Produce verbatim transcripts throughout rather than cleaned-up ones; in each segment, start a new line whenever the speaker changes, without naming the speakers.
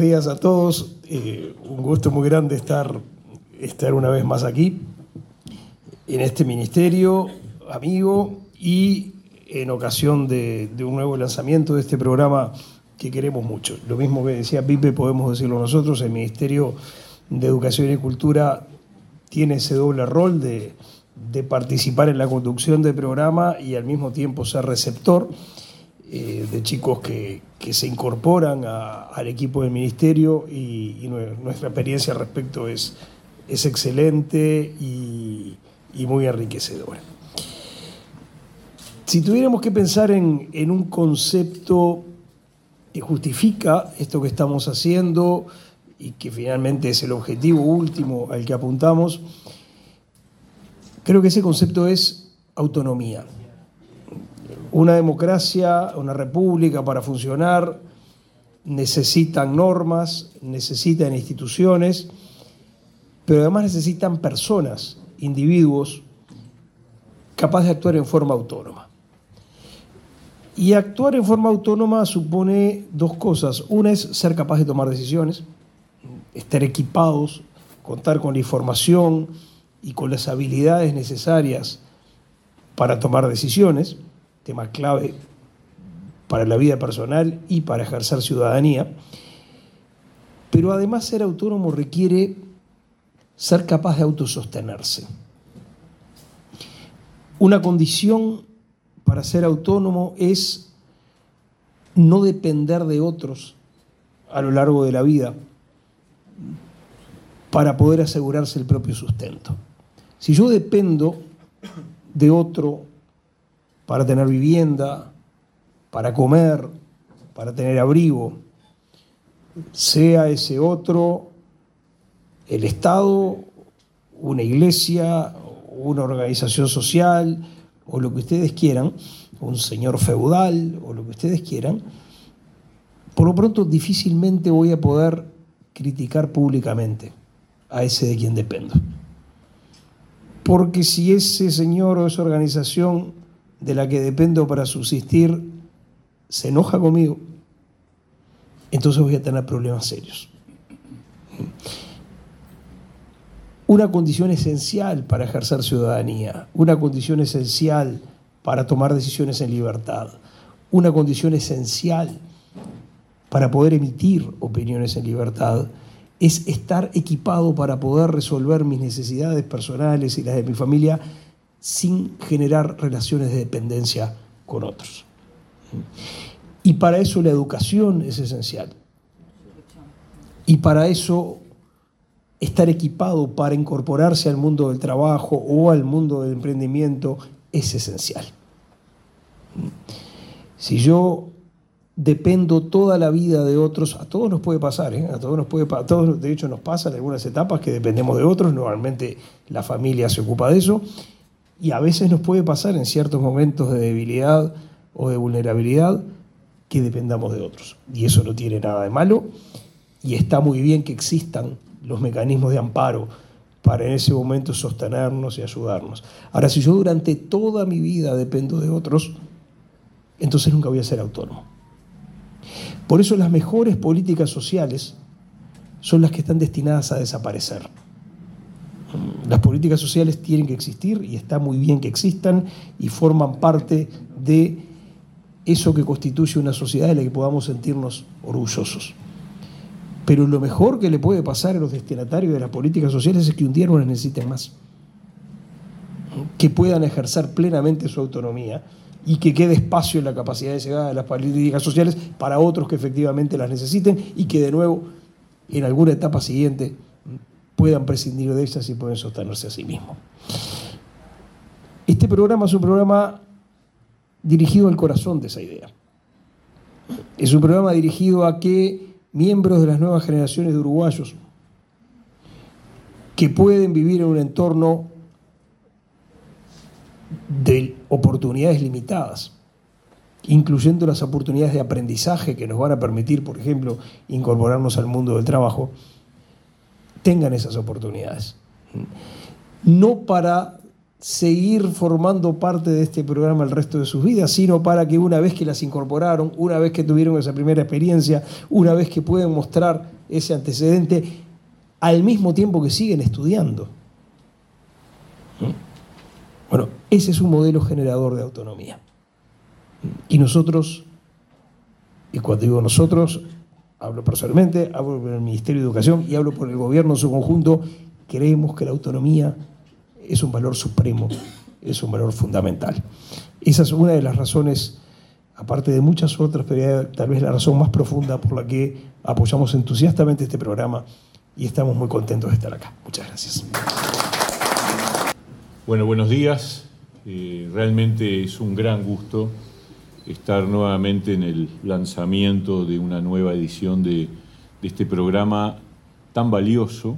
días a todos. Eh, un gusto muy grande estar, estar una vez más aquí, en este ministerio, amigo, y en ocasión de, de un nuevo lanzamiento de este programa que queremos mucho. Lo mismo que decía Pipe, podemos decirlo nosotros, el Ministerio de Educación y Cultura tiene ese doble rol de, de participar en la conducción del programa y al mismo tiempo ser receptor eh, de chicos que, que se incorporan a, al equipo del Ministerio, y, y nuestra experiencia al respecto es, es excelente y, y muy enriquecedora. Si tuviéramos que pensar en, en un concepto que justifica esto que estamos haciendo y que finalmente es el objetivo último al que apuntamos, creo que ese concepto es autonomía. Una democracia, una república, para funcionar necesitan normas, necesitan instituciones, pero además necesitan personas, individuos, capaces de actuar en forma autónoma. Y actuar en forma autónoma supone dos cosas. Una es ser capaz de tomar decisiones, estar equipados, contar con la información y con las habilidades necesarias para tomar decisiones, tema clave para la vida personal y para ejercer ciudadanía. Pero además ser autónomo requiere ser capaz de autosostenerse. Una condición para ser autónomo es no depender de otros a lo largo de la vida para poder asegurarse el propio sustento. Si yo dependo de otro para tener vivienda, para comer, para tener abrigo, sea ese otro el Estado, una iglesia, una organización social, o lo que ustedes quieran, un señor feudal, o lo que ustedes quieran, por lo pronto difícilmente voy a poder criticar públicamente a ese de quien dependo. Porque si ese señor o esa organización de la que dependo para subsistir se enoja conmigo, entonces voy a tener problemas serios. Una condición esencial para ejercer ciudadanía, una condición esencial para tomar decisiones en libertad, una condición esencial para poder emitir opiniones en libertad, es estar equipado para poder resolver mis necesidades personales y las de mi familia sin generar relaciones de dependencia con otros. Y para eso la educación es esencial. Y para eso estar equipado para incorporarse al mundo del trabajo o al mundo del emprendimiento es esencial. Si yo dependo toda la vida de otros, a todos nos puede pasar, ¿eh? a todos nos puede, a todos de hecho nos pasa en algunas etapas que dependemos de otros, normalmente la familia se ocupa de eso, y a veces nos puede pasar en ciertos momentos de debilidad o de vulnerabilidad que dependamos de otros. Y eso no tiene nada de malo, y está muy bien que existan los mecanismos de amparo para en ese momento sostenernos y ayudarnos. Ahora, si yo durante toda mi vida dependo de otros, entonces nunca voy a ser autónomo. Por eso las mejores políticas sociales son las que están destinadas a desaparecer. Las políticas sociales tienen que existir y está muy bien que existan y forman parte de eso que constituye una sociedad en la que podamos sentirnos orgullosos. Pero lo mejor que le puede pasar a los destinatarios de las políticas sociales es que un día no las necesiten más, que puedan ejercer plenamente su autonomía y que quede espacio en la capacidad de llegada de las políticas sociales para otros que efectivamente las necesiten y que de nuevo en alguna etapa siguiente puedan prescindir de ellas y pueden sostenerse a sí mismos. Este programa es un programa dirigido al corazón de esa idea. Es un programa dirigido a que miembros de las nuevas generaciones de uruguayos que pueden vivir en un entorno de oportunidades limitadas, incluyendo las oportunidades de aprendizaje que nos van a permitir, por ejemplo, incorporarnos al mundo del trabajo, tengan esas oportunidades. No para seguir formando parte de este programa el resto de sus vidas, sino para que una vez que las incorporaron, una vez que tuvieron esa primera experiencia, una vez que pueden mostrar ese antecedente, al mismo tiempo que siguen estudiando. Bueno, ese es un modelo generador de autonomía. Y nosotros, y cuando digo nosotros, hablo personalmente, hablo por el Ministerio de Educación y hablo por el gobierno en su conjunto, creemos que la autonomía es un valor supremo, es un valor fundamental. Esa es una de las razones, aparte de muchas otras, pero tal vez la razón más profunda por la que apoyamos entusiastamente este programa y estamos muy contentos de estar acá. Muchas gracias.
Bueno, buenos días. Eh, realmente es un gran gusto estar nuevamente en el lanzamiento de una nueva edición de, de este programa tan valioso.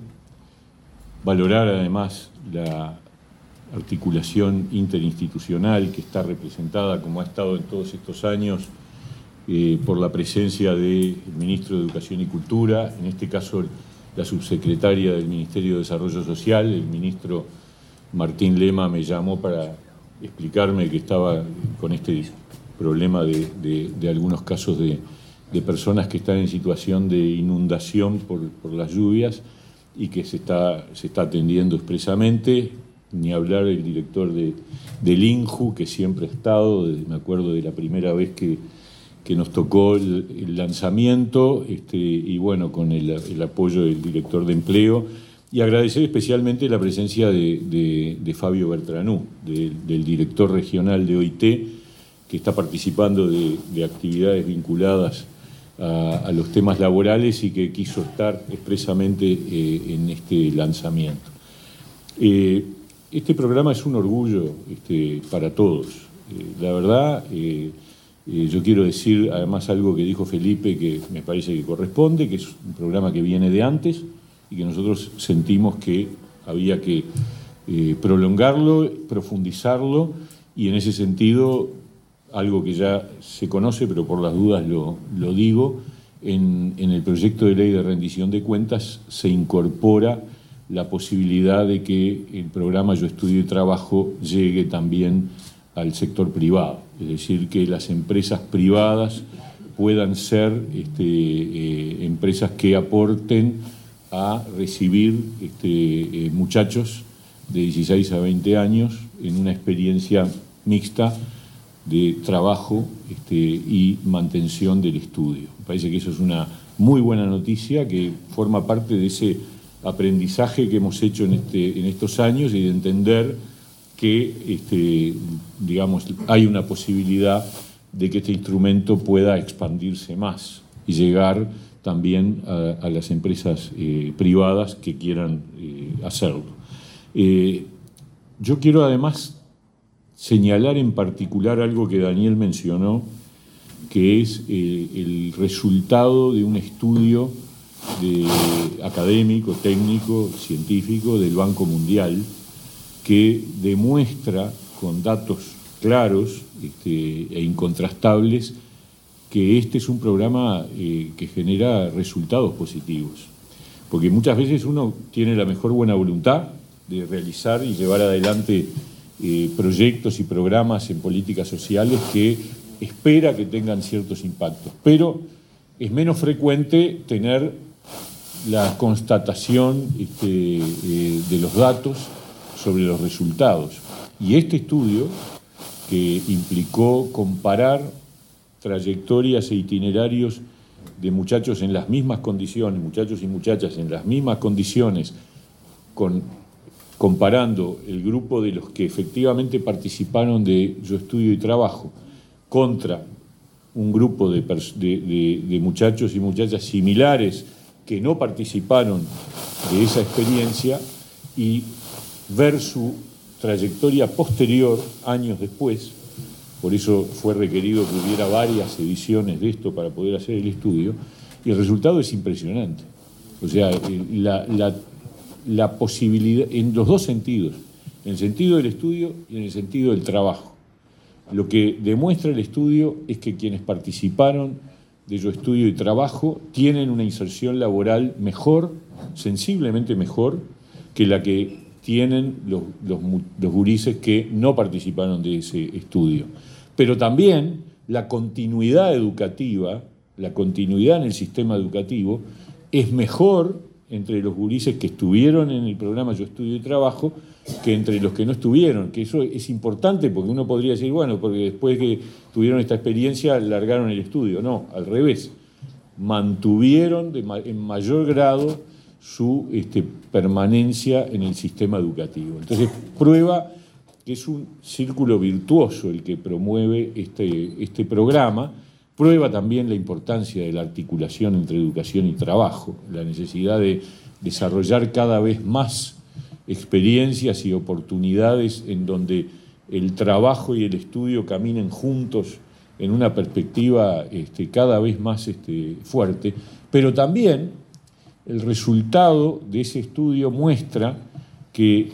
Valorar además la articulación interinstitucional que está representada, como ha estado en todos estos años, eh, por la presencia del Ministro de Educación y Cultura, en este caso la subsecretaria del Ministerio de Desarrollo Social, el ministro Martín Lema me llamó para explicarme que estaba con este problema de, de, de algunos casos de, de personas que están en situación de inundación por, por las lluvias y que se está, se está atendiendo expresamente, ni hablar el director de, del INJU, que siempre ha estado, desde, me acuerdo de la primera vez que, que nos tocó el, el lanzamiento, este, y bueno, con el, el apoyo del director de Empleo, y agradecer especialmente la presencia de, de, de Fabio Bertranú, de, del director regional de O I T, que está participando de, de actividades vinculadas a, a los temas laborales y que quiso estar expresamente eh, en este lanzamiento. Eh, este programa es un orgullo este, para todos. Eh, la verdad, eh, eh, yo quiero decir además algo que dijo Felipe que me parece que corresponde, que es un programa que viene de antes y que nosotros sentimos que había que eh, prolongarlo, profundizarlo, y en ese sentido, algo que ya se conoce, pero por las dudas lo, lo digo, en, en el proyecto de ley de rendición de cuentas se incorpora la posibilidad de que el programa Yo Estudio y Trabajo llegue también al sector privado, es decir, que las empresas privadas puedan ser este, eh, empresas que aporten a recibir este, eh, muchachos de dieciséis a veinte años en una experiencia mixta de trabajo este, y mantención del estudio. Me parece que eso es una muy buena noticia que forma parte de ese aprendizaje que hemos hecho en, este, en estos años y de entender que este, digamos, hay una posibilidad de que este instrumento pueda expandirse más y llegar también a, a las empresas eh, privadas que quieran eh, hacerlo. Eh, yo quiero además señalar en particular algo que Daniel mencionó, que es eh, el resultado de un estudio de, académico, técnico, científico del Banco Mundial, que demuestra con datos claros este, e incontrastables que este es un programa eh, que genera resultados positivos. Porque muchas veces uno tiene la mejor buena voluntad de realizar y llevar adelante eh, proyectos y programas en políticas sociales que espera que tengan ciertos impactos. Pero es menos frecuente tener la constatación este, eh, de los datos sobre los resultados. Y este estudio, que implicó comparar trayectorias e itinerarios de muchachos en las mismas condiciones, muchachos y muchachas en las mismas condiciones, con, comparando el grupo de los que efectivamente participaron de Yo Estudio y Trabajo contra un grupo de, de, de, de muchachos y muchachas similares que no participaron de esa experiencia, y ver su trayectoria posterior, años después. Por eso fue requerido que hubiera varias ediciones de esto para poder hacer el estudio, y el resultado es impresionante. O sea, la, la, la posibilidad, en los dos sentidos, en el sentido del estudio y en el sentido del trabajo. Lo que demuestra el estudio es que quienes participaron de Yo Estudio y Trabajo tienen una inserción laboral mejor, sensiblemente mejor, que la que tienen los, los, los gurises que no participaron de ese estudio. Pero también la continuidad educativa, la continuidad en el sistema educativo, es mejor entre los gurises que estuvieron en el programa Yo Estudio y Trabajo que entre los que no estuvieron, que eso es importante porque uno podría decir, bueno, porque después que tuvieron esta experiencia largaron el estudio. No, al revés, mantuvieron de, en mayor grado su este, permanencia en el sistema educativo. Entonces, prueba que es un círculo virtuoso el que promueve este, este programa, prueba también la importancia de la articulación entre educación y trabajo, la necesidad de desarrollar cada vez más experiencias y oportunidades en donde el trabajo y el estudio caminen juntos en una perspectiva este, cada vez más este, fuerte, pero también el resultado de ese estudio muestra que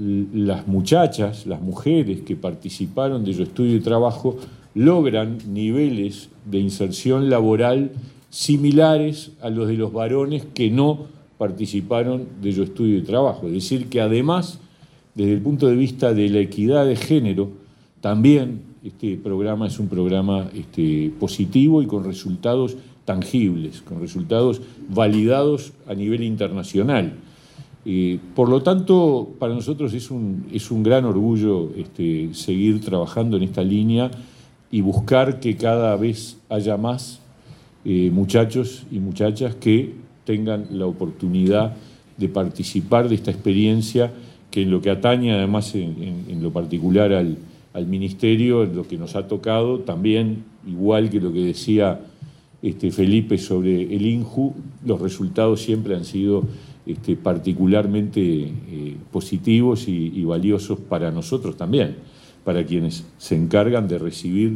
las muchachas, las mujeres que participaron de Yo Estudio y Trabajo logran niveles de inserción laboral similares a los de los varones que no participaron de Yo Estudio y Trabajo. Es decir, que además, desde el punto de vista de la equidad de género, también este programa es un programa este, positivo y con resultados tangibles, con resultados validados a nivel internacional. Eh, por lo tanto, para nosotros es un, es un gran orgullo este, seguir trabajando en esta línea y buscar que cada vez haya más eh, muchachos y muchachas que tengan la oportunidad de participar de esta experiencia que en lo que atañe además en, en, en lo particular al, al Ministerio, en lo que nos ha tocado, también igual que lo que decía este, Felipe sobre el INJU, los resultados siempre han sido este, particularmente eh, positivos y, y valiosos para nosotros también, para quienes se encargan de recibir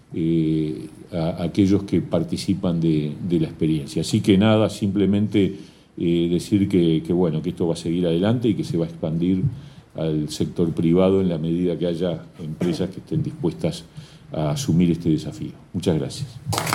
eh, a, a aquellos que participan de, de la experiencia. Así que nada, simplemente eh, decir que, que, bueno, que esto va a seguir adelante y que se va a expandir al sector privado en la medida que haya empresas que estén dispuestas a asumir este desafío. Muchas gracias.